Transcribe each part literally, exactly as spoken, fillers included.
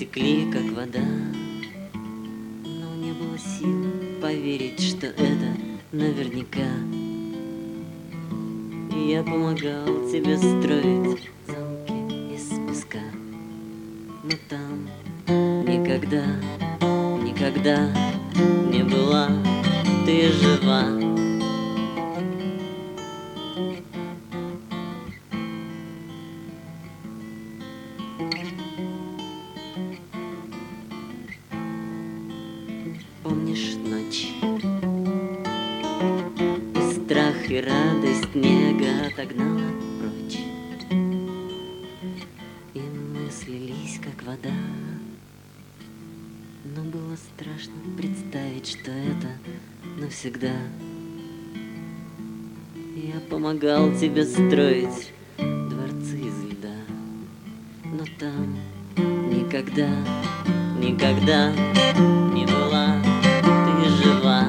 текли, как вода, но не было сил поверить, что это наверняка. И я помогал тебе строить замки из песка, но там никогда, никогда не была ты жива. Помнишь ночь, и страх и радость нега отогнала прочь, и мы слились, как вода, но было страшно представить, что это навсегда. Я помогал тебе строить дворцы из льда, но там никогда, никогда не была ты жива.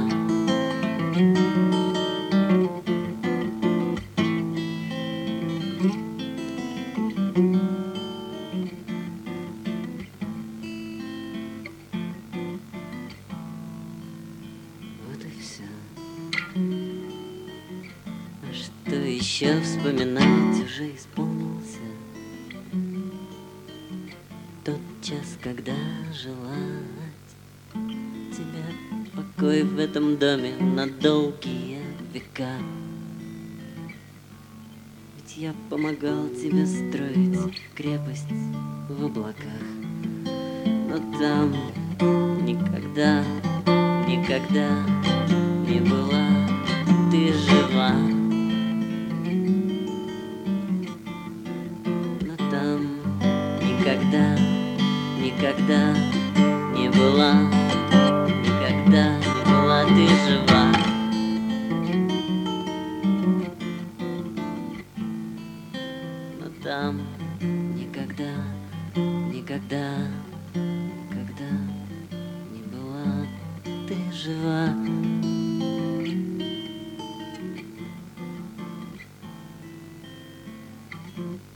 Вот и все. А что еще вспоминать? Уже исполнился тот час, когда желать тебя покой в этом доме на долгие века. Ведь я помогал тебе строить крепость в облаках, но там никогда, никогда не была ты жива. Но там никогда, никогда не была, никогда не была ты жива. Но там никогда, никогда, никогда не была ты жива. Thank you.